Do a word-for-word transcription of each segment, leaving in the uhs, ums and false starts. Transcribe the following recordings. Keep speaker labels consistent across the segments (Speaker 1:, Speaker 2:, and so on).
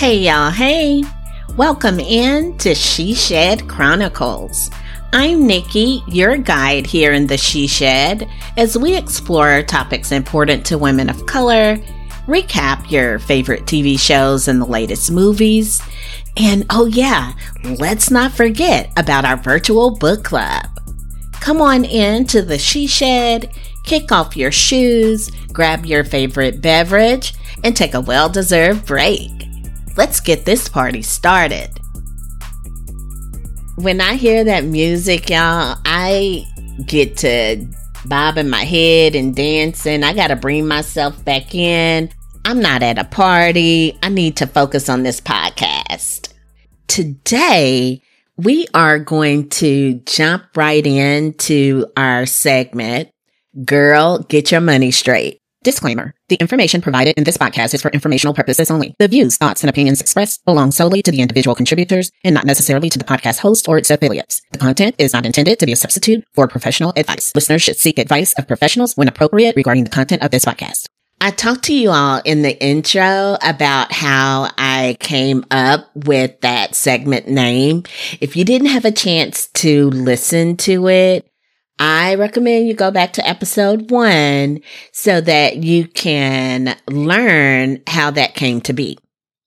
Speaker 1: Hey y'all, hey! Welcome in to She Shed Chronicles. I'm Nikki, your guide here in the She Shed, as we explore topics important to women of color, recap your favorite T V shows and the latest movies, and oh yeah, let's not forget about our virtual book club. Come on in to the She Shed, kick off your shoes, grab your favorite beverage, and take a well-deserved break. Let's get this party started. When I hear that music, y'all, I get to bobbing my head and dancing. I gotta bring myself back in. I'm not at a party. I need to focus on this podcast. Today, we are going to jump right into our segment, Girl, Get Your Money Straight. Disclaimer. The information provided in this podcast is for informational purposes only. The views, thoughts, and opinions expressed belong solely to the individual contributors and not necessarily to the podcast host or its affiliates. The content is not intended to be a substitute for professional advice. Listeners should seek advice of professionals when appropriate regarding the content of this podcast. I talked to you all in the intro about how I came up with that segment name. If you didn't have a chance to listen to it, I recommend you go back to episode one so that you can learn how that came to be.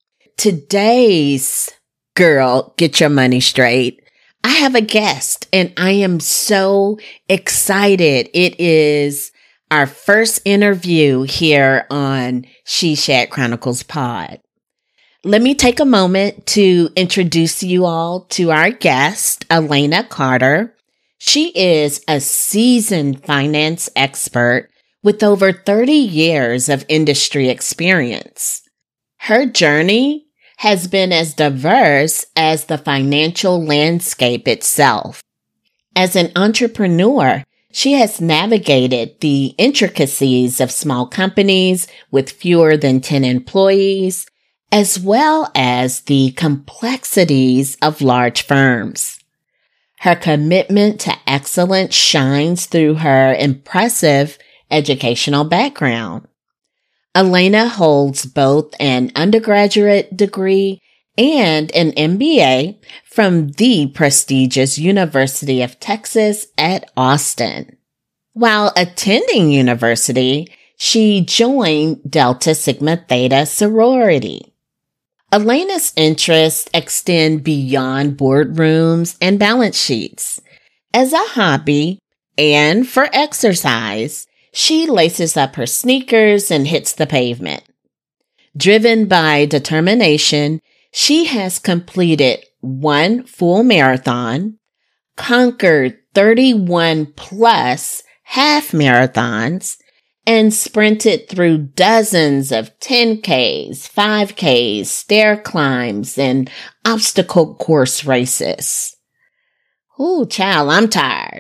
Speaker 1: Today's Girl, Get Your Money Straight. I have a guest and I am so excited. It is our first interview here on She Shed Chronicles Pod. Let me take a moment to introduce you all to our guest, Elena Carter. She is a seasoned finance expert with over thirty years of industry experience. Her journey has been as diverse as the financial landscape itself. As an entrepreneur, she has navigated the intricacies of small companies with fewer than ten employees, as well as the complexities of large firms. Her commitment to excellence shines through her impressive educational background. Elena holds both an undergraduate degree and an M B A from the prestigious University of Texas at Austin. While attending university, she joined Delta Sigma Theta sorority. Elena's interests extend beyond boardrooms and balance sheets. As a hobby and for exercise, she laces up her sneakers and hits the pavement. Driven by determination, she has completed one full marathon, conquered thirty-one plus half marathons, and sprinted through dozens of ten Ks, five Ks, stair climbs, and obstacle course races. Ooh, child, I'm tired.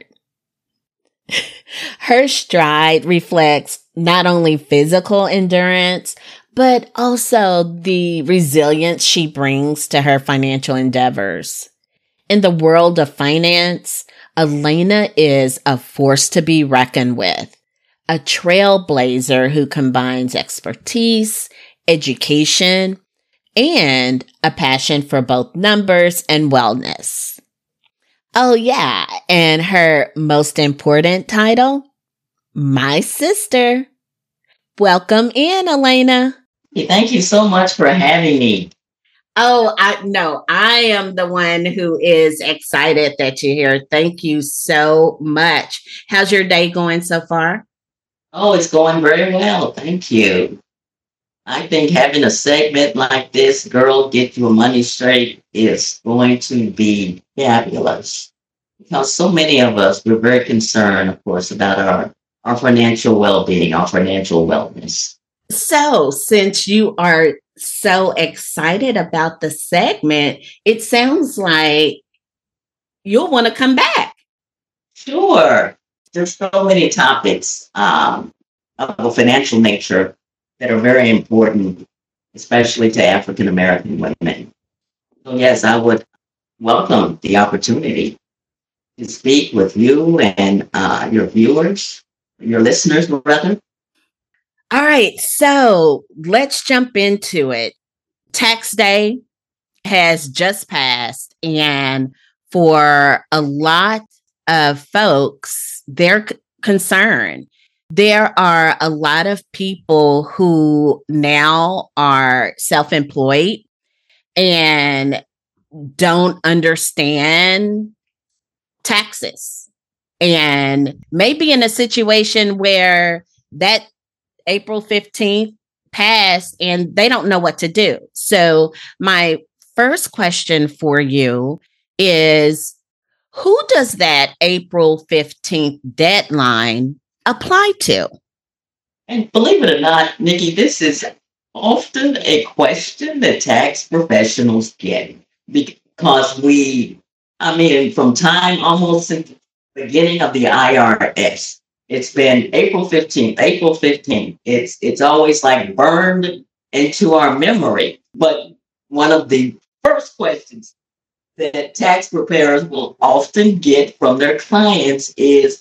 Speaker 1: Her stride reflects not only physical endurance, but also the resilience she brings to her financial endeavors. In the world of finance, Elena is a force to be reckoned with. A trailblazer who combines expertise, education, and a passion for both numbers and wellness. Oh yeah, and her most important title, my sister. Welcome in, Elena.
Speaker 2: Thank you so much for having me.
Speaker 1: Oh, I no, I am the one who is excited that you're here. Thank you so much. How's your day going so far?
Speaker 2: Oh, it's going very well. Thank you. I think having a segment like this, Girl, Get Your Money Straight, is going to be fabulous. Because so many of us, we're very concerned, of course, about our, our financial well-being, our financial wellness.
Speaker 1: So, since you are so excited about the segment, it sounds like you'll want to come back.
Speaker 2: Sure. There's so many topics um, of a financial nature that are very important, especially to African American women. So yes, I would welcome the opportunity to speak with you and uh, your viewers, your listeners, rather.
Speaker 1: All right, so let's jump into it. Tax day has just passed, and for a lot of folks, they're c- concerned. There are a lot of people who now are self employed and don't understand taxes, and maybe in a situation where that April fifteenth passed and they don't know what to do. So, my first question for you is, who does that April fifteenth deadline apply to?
Speaker 2: And believe it or not, Nikki, this is often a question that tax professionals get because we, I mean, from time almost since the beginning of the I R S, it's been April fifteenth, April fifteenth. It's it's always like burned into our memory. But one of the first questions that tax preparers will often get from their clients is,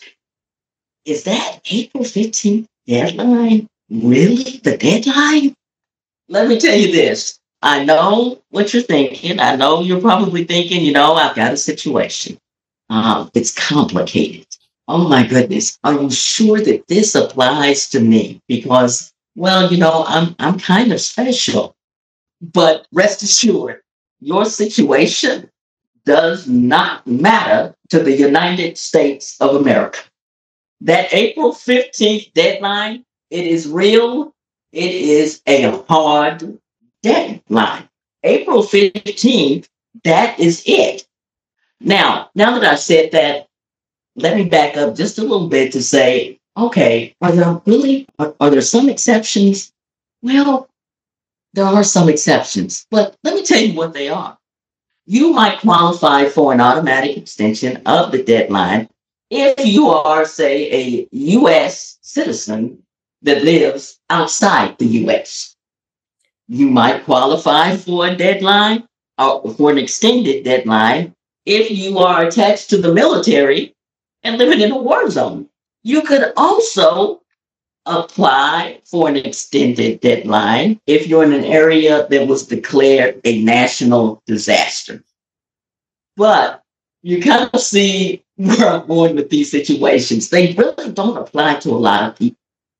Speaker 2: is that April fifteenth deadline really the deadline? Let me tell you this. I know what you're thinking. I know you're probably thinking, you know, I've got a situation. Um, it's complicated. Oh my goodness. Are you sure that this applies to me? Because, well, you know, I'm I'm kind of special. But rest assured, your situation does not matter to the United States of America. That April fifteenth deadline, it is real. It is a hard deadline. April fifteenth, that is it. Now, now that I said that, let me back up just a little bit to say, okay, are there really, are, are there some exceptions? Well, there are some exceptions, but let me tell you what they are. You might qualify for an automatic extension of the deadline if you are, say, a U S citizen that lives outside the U S. You might qualify for a deadline or for an extended deadline if you are attached to the military and living in a war zone. You could also apply for an extended deadline if you're in an area that was declared a national disaster. But you kind of see where I'm going with these situations. They really don't apply to a lot of people.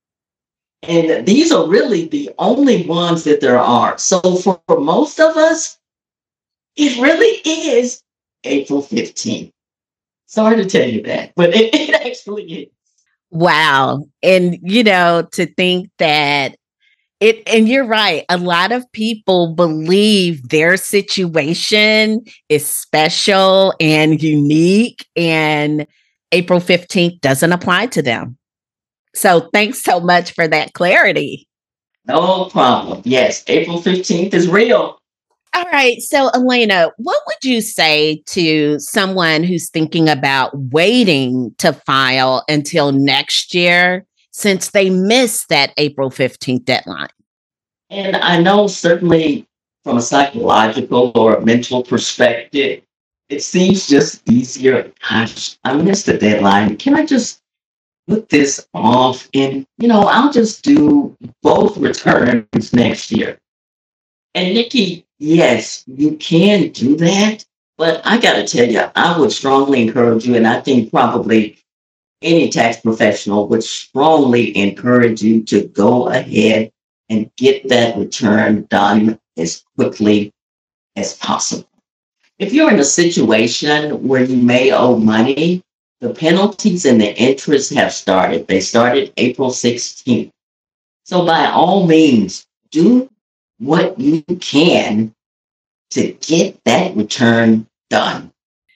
Speaker 2: And these are really the only ones that there are. So for, for most of us, it really is April fifteenth. Sorry to tell you that, but it, it actually is.
Speaker 1: Wow. And, you know, to think that it, and you're right, a lot of people believe their situation is special and unique, and April fifteenth doesn't apply to them. So thanks so much for that clarity.
Speaker 2: No problem. Yes, April fifteenth is real.
Speaker 1: All right. So, Elena, what would you say to someone who's thinking about waiting to file until next year since they missed that April fifteenth deadline?
Speaker 2: And I know certainly from a psychological or a mental perspective, it seems just easier. Gosh, I missed the deadline. Can I just put this off and, you know, I'll just do both returns next year? And Nikki, yes, you can do that. But I got to tell you, I would strongly encourage you, and I think probably any tax professional would strongly encourage you to go ahead and get that return done as quickly as possible. If you're in a situation where you may owe money, the penalties and the interest have started. They started April sixteenth. So by all means, do what you can to get that return done.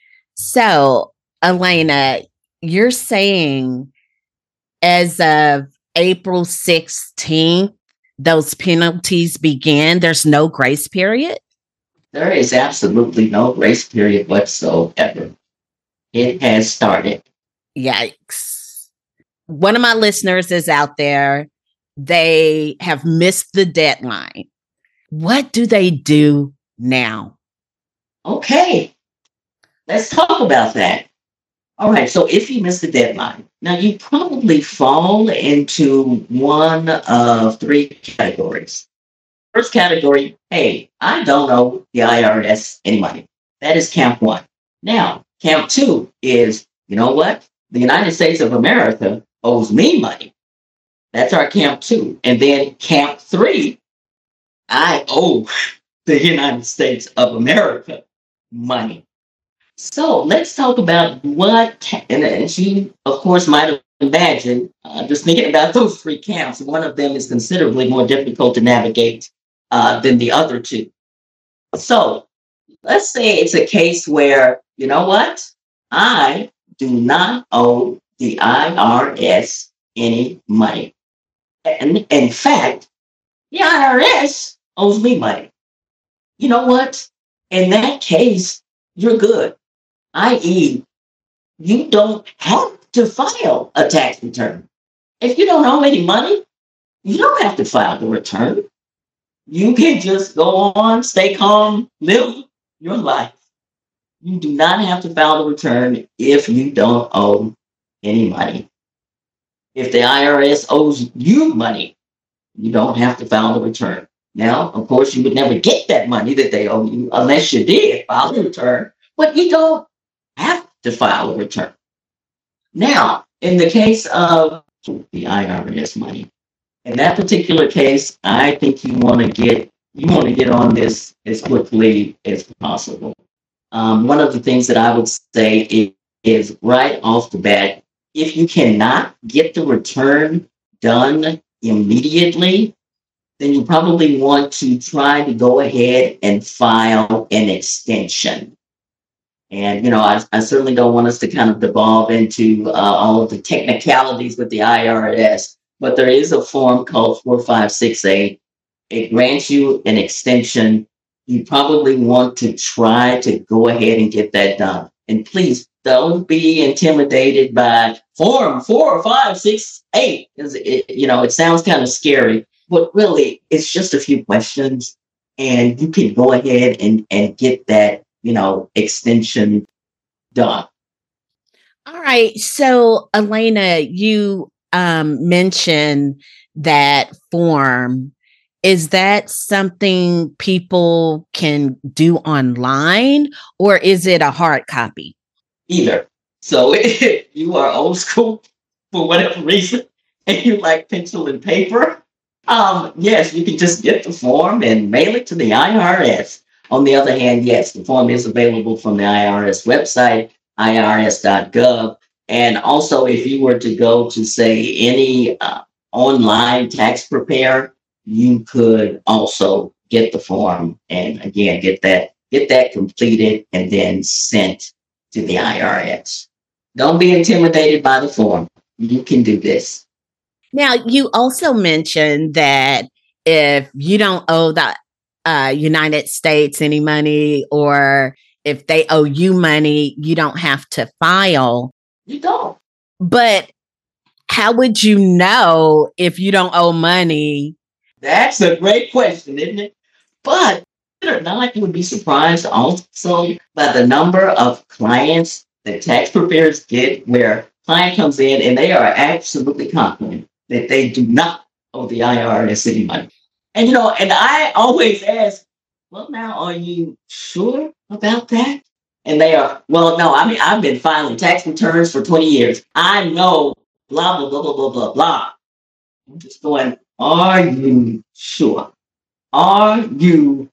Speaker 1: So, Elena, you're saying as of April sixteenth, those penalties begin. There's no grace period?
Speaker 2: There is absolutely no grace period whatsoever. It has started.
Speaker 1: Yikes. One of my listeners is out there. They have missed the deadline. What do they do now?
Speaker 2: Okay, let's talk about that. All right, so if you miss the deadline, now you probably fall into one of three categories. First category, hey, I don't owe the I R S any money. That is camp one. Now, camp two is, you know what? The United States of America owes me money. That's our camp two. And then camp three, I owe the United States of America money. So let's talk about what, and as you, of course, might have imagined, uh, just thinking about those three camps, one of them is considerably more difficult to navigate uh, than the other two. So let's say it's a case where, you know what? I do not owe the I R S any money. And in fact, the I R S owes me money. You know what? In that case, you're good. that is, you don't have to file a tax return. If you don't owe any money, you don't have to file the return. You can just go on, stay calm, live your life. You do not have to file the return if you don't owe any money. If the I R S owes you money, you don't have to file the return. Now, of course, you would never get that money that they owe you unless you did file the return, but you don't have to file a return. Now, in the case of the I R S money, in that particular case, I think you want to get you want to get on this as quickly as possible. Um, one of the things that I would say is, is right off the bat, if you cannot get the return done immediately, then you probably want to try to go ahead and file an extension. And, you know, I, I certainly don't want us to kind of devolve into uh, all of the technicalities with the I R S, but there is a form called four five six eight. It grants you an extension. You probably want to try to go ahead and get that done. And please don't be intimidated by form four five six eight, because it, you know, it sounds kind of scary, but really it's just a few questions and you can go ahead and, and get that, you know, extension done.
Speaker 1: All right. So, Elena, you um, mentioned that form. Is that something people can do online, or is it a hard copy?
Speaker 2: Either. So if you are old school for whatever reason and you like pencil and paper, um, yes, you can just get the form and mail it to the I R S. On the other hand, yes, the form is available from the I R S website, I R S dot gov. And also, if you were to go to, say, any uh, online tax preparer, you could also get the form and, again, get that get that completed and then sent to the I R S. Don't be intimidated by the form. You can do this.
Speaker 1: Now, you also mentioned that if you don't owe the uh, United States any money, or if they owe you money, you don't have to file.
Speaker 2: You don't.
Speaker 1: But how would you know if you don't owe money?
Speaker 2: That's a great question, isn't it? But believe it or not, you would be surprised also by the number of clients that tax preparers get where client comes in and they are absolutely confident that they do not owe the I R S any money. And, you know, and I always ask, well, now, are you sure about that? And they are, well, no, I mean, I've been filing tax returns for twenty years. I know, blah, blah, blah, blah, blah, blah, blah. I'm just going, are you sure? Are you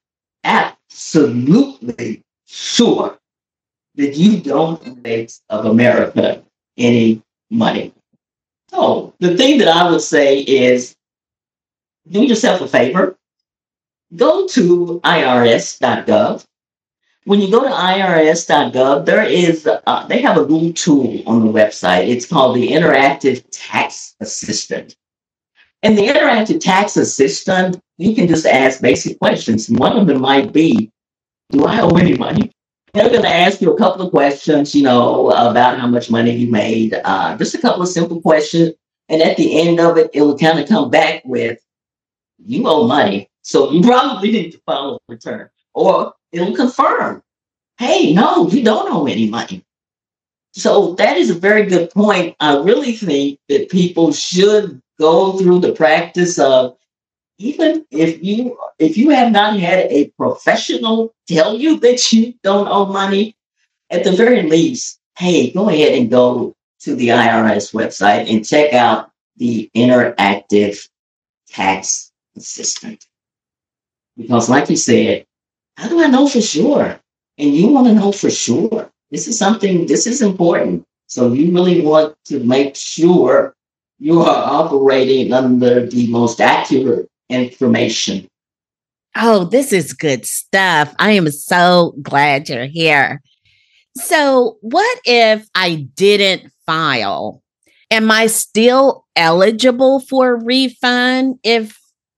Speaker 2: absolutely sure that you don't owe the States of America any money? So the thing that I would say is do yourself a favor. Go to I R S dot gov. When you go to I R S dot gov, there is uh, they have a little tool on the website. It's called the Interactive Tax Assistant. And the Interactive Tax Assistant, you can just ask basic questions. One of them might be, do I owe any money? They're going to ask you a couple of questions, you know, about how much money you made. Uh, just a couple of simple questions. And at the end of it, it will kind of come back with, you owe money, so you probably need to file a return. Or it'll confirm, hey, no, you don't owe any money. So that is a very good point. I really think that people should go through the practice of even if you if you have not had a professional tell you that you don't owe money, at the very least, hey, go ahead and go to the I R S website and check out the interactive tax assistant. Because like you said, how do I know for sure? And you want to know for sure. This is something, this is important. So you really want to make sure you are operating under the most accurate information.
Speaker 1: Oh, this is good stuff. I am so glad you're here. So, what if I didn't file? Am I still eligible for a refund if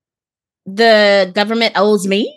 Speaker 1: the government owes me?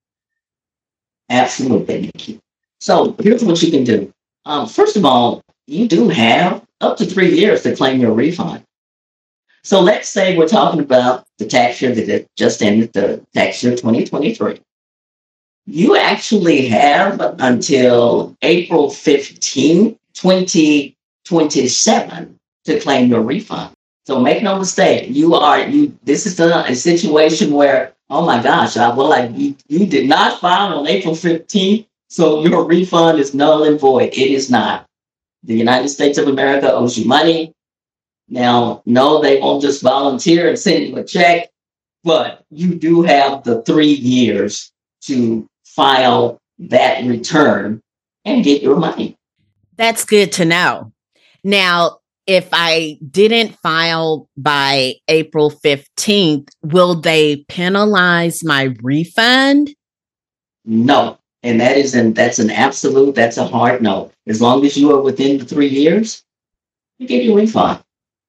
Speaker 2: Absolutely. So, here's what you can do. Um, first of all, you do have up to three years to claim your refund. So, let's say we're talking about the tax year that just ended, the tax year twenty twenty-three. You actually have until April fifteenth, twenty twenty-seven to claim your refund. So make no mistake, you are you. This is a, a situation where, oh my gosh, I, well, like you, you did not file on April fifteenth, so your refund is null and void. It is not. The United States of America owes you money. Now, no, they won't just volunteer and send you a check, but you do have the three years to file that return and get your money.
Speaker 1: That's good to know. Now, if I didn't file by April fifteenth, will they penalize my refund?
Speaker 2: No. And that is an that's an absolute, that's a hard no. As long as you are within the three years, you get your refund.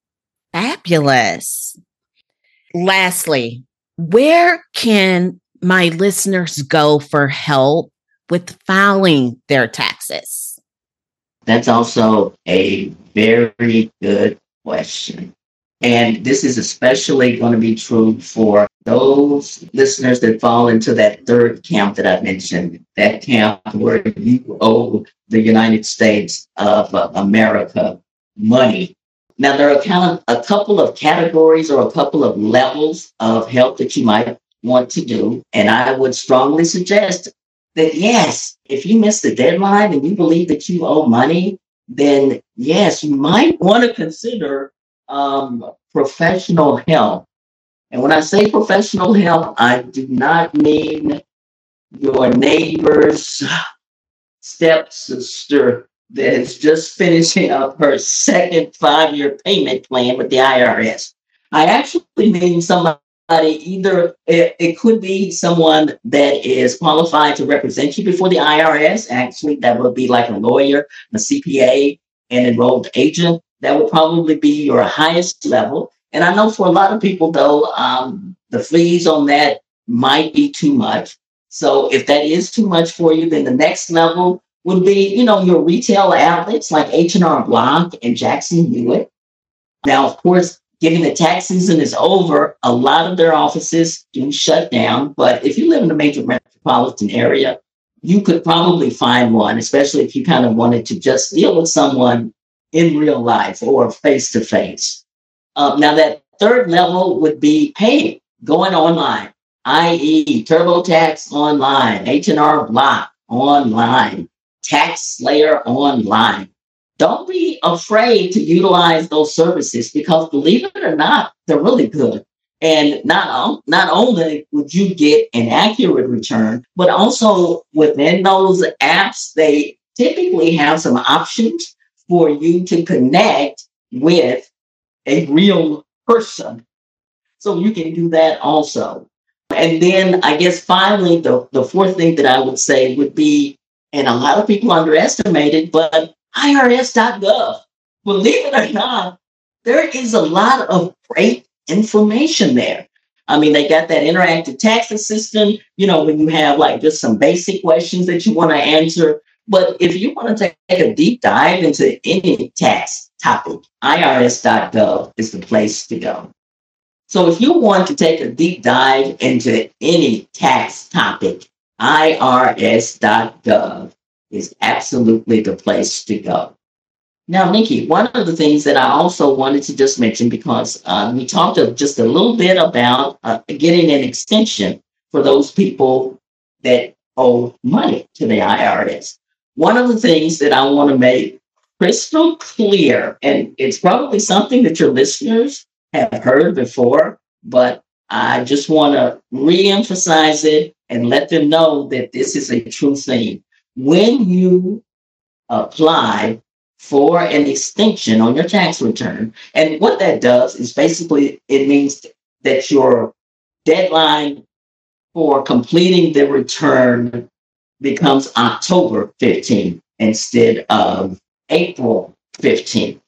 Speaker 1: Fabulous. Lastly, where can my listeners go for help with filing their taxes?
Speaker 2: That's also a very good question. And this is especially going to be true for those listeners that fall into that third camp that I mentioned, that camp where you owe the United States of America money. Now, there are kind of a couple of categories or a couple of levels of help that you might want to do. And I would strongly suggest that, yes, if you miss the deadline and you believe that you owe money, then yes, you might want to consider um, professional help. And when I say professional help, I do not mean your neighbor's stepsister that is just finishing up her second five-year payment plan with the I R S. I actually mean somebody, either it, it could be someone that is qualified to represent you before the I R S. Actually, that would be like a lawyer, a C P A, an enrolled agent. That would probably be your highest level. And I know for a lot of people, though, um, the fees on that might be too much. So if that is too much for you, then the next level would be, you know, your retail outlets like H and R Block and Jackson Hewitt. Now, of course, given the tax season is over, a lot of their offices do shut down. But if you live in a major metropolitan area, you could probably find one, especially if you kind of wanted to just deal with someone in real life or face to face. Now, that third level would be paying, going online, that is. TurboTax online, H and R Block online, TaxSlayer online. Don't be afraid to utilize those services because, believe it or not, they're really good. And not, not only would you get an accurate return, but also within those apps, they typically have some options for you to connect with a real person. So you can do that also. And then I guess finally, the, the fourth thing that I would say would be, and a lot of people underestimate it, but I R S dot gov. Believe it or not, there is a lot of great information there. I mean, they got that interactive tax assistant, you know, when you have like just some basic questions that you want to answer. But if you want to take a deep dive into any tax topic, I R S dot gov is the place to go. So if you want to take a deep dive into any tax topic, I R S dot gov is absolutely the place to go. Now, Nikki, one of the things that I also wanted to just mention, because uh, we talked a, just a little bit about uh, getting an extension for those people that owe money to the I R S. One of the things that I want to make crystal clear, and it's probably something that your listeners have heard before, but I just want to reemphasize it and let them know that this is a true thing. When you apply for an extension on your tax return, and what that does is basically it means that your deadline for completing the return becomes October fifteenth instead of April fifteenth.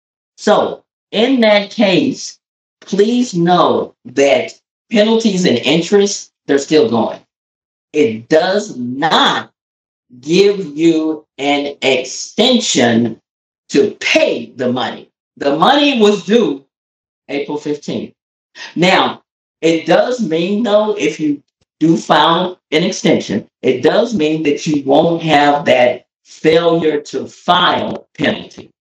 Speaker 2: So in that case, please know that penalties and interest, they're still going. It does not give you an extension to pay the money. The money was due April fifteenth. Now, it does mean, though, if you do file an extension, it does mean that you won't have that failure to file penalty.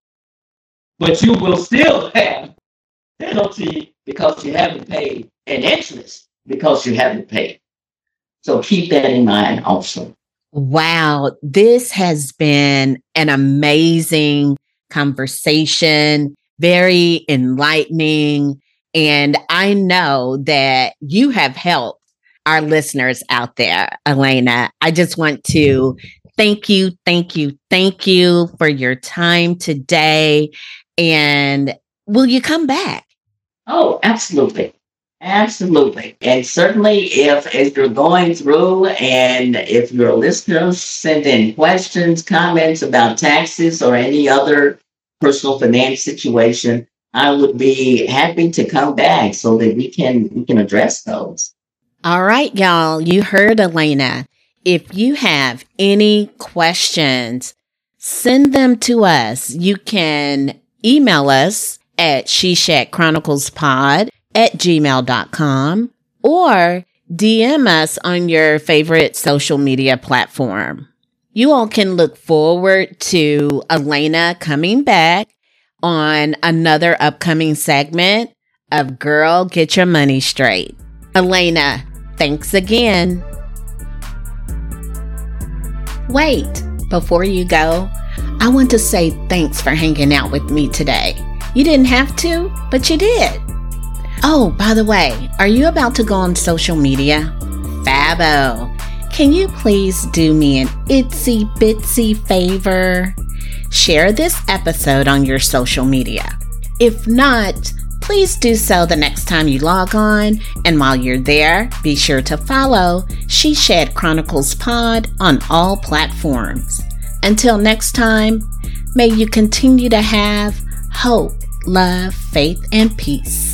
Speaker 2: But you will still have penalty because you haven't paid, and interest because you haven't paid. So keep that in mind also.
Speaker 1: Wow, this has been an amazing conversation, very enlightening. And I know that you have helped our listeners out there, Elena. I just want to thank you, thank you, thank you for your time today. And will you come back?
Speaker 2: Oh, absolutely. Absolutely. And certainly if, as you're going through and if your listeners send in questions, comments about taxes or any other personal finance situation, I would be happy to come back so that we can we can address those.
Speaker 1: All right, y'all. You heard Elena. If you have any questions, send them to us. You can email us at sheshadchroniclespod at gmail dot com or D M us on your favorite social media platform. You all can look forward to Elena coming back on another upcoming segment of Girl, Get Your Money Straight. Elena, thanks again. Wait, before you go, I want to say thanks for hanging out with me today. You didn't have to, but you did. Oh, by the way, are you about to go on social media? Fabo, can you please do me an itsy bitsy favor? Share this episode on your social media. If not, please do so the next time you log on. And while you're there, be sure to follow She Shed Chronicles Pod on all platforms. Until next time, may you continue to have hope, love, faith, and peace.